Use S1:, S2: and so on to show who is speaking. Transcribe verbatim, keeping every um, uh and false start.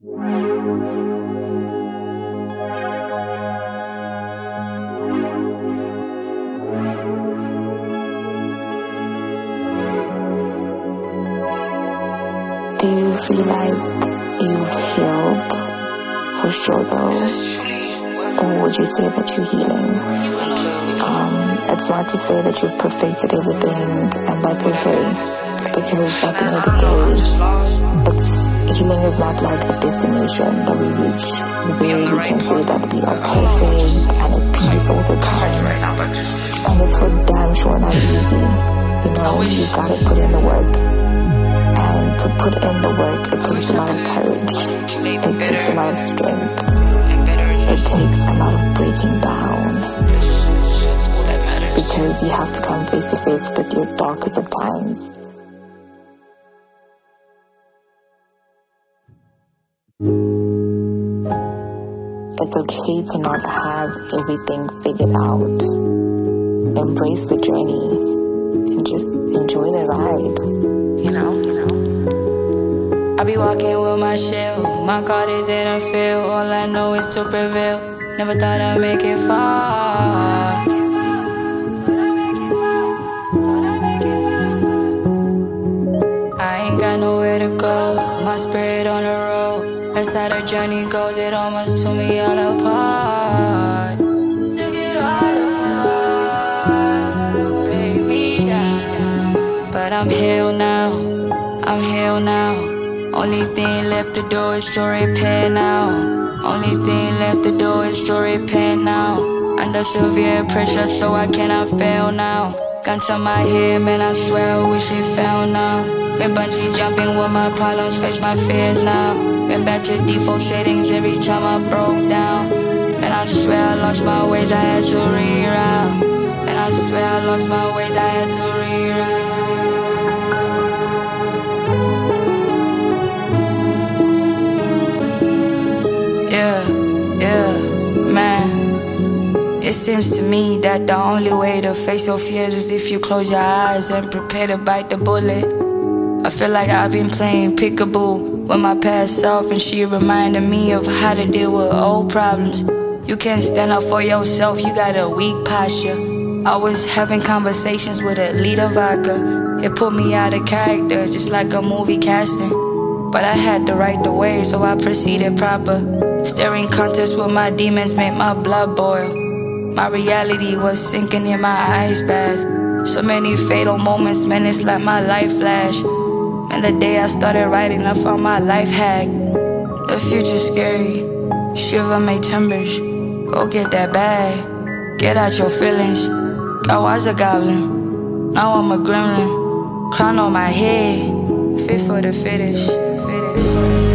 S1: Do you feel like you've healed? For sure though. Or would you say that you're healing? Um, it's not to say that you've perfected everything, and that's okay. Because at the end of the day, it's, healing is not like a destination that we reach where we can say that we are perfect and at peace all the time. And it's for damn sure not easy. You know, you gotta put in the work. And to put in the work, it takes a lot of courage. It takes a lot of strength. It takes a lot of breaking down. Because you have to come face to face with your darkest of times. It's okay to not have everything figured out. Embrace the journey and just enjoy the ride. You know, you know.
S2: I be walking with my shield. My God is in a field. All I know is to prevail. Never thought I'd make it far. I ain't got nowhere to go. My spirit on the road. That's how the journey goes. It almost tore me all apart. Took it all apart. Break me down. But I'm healed now. I'm healed now. Only thing left to do is to repent now. Only thing left to do is to repent now. Under severe pressure, so I cannot fail now. Gun to my head, man, I swear I wish it fell now. Been bungee jumping with my problems, face my fears now. Been back to default settings every time I broke down. And I swear I lost my ways, I had to reroute. And I swear I lost my ways, I had to reroute. Yeah, yeah, man. It seems to me that the only way to face your fears is if you close your eyes and prepare to bite the bullet. I feel like I've been playing peekaboo with my past self, and she reminded me of how to deal with old problems. You can't stand up for yourself, you got a weak posture. I was having conversations with a leader vodka. It put me out of character, just like a movie casting. But I had to write the way, so I proceeded proper. Staring contest with my demons made my blood boil. My reality was sinking in my ice bath. So many fatal moments, man, it's like my life flashed. And the day I started writing, I found my life hack. The future's scary, shiver my timbers. Go get that bag, get out your feelings. I was a goblin, now I'm a gremlin. Crown on my head, fit for the fittest.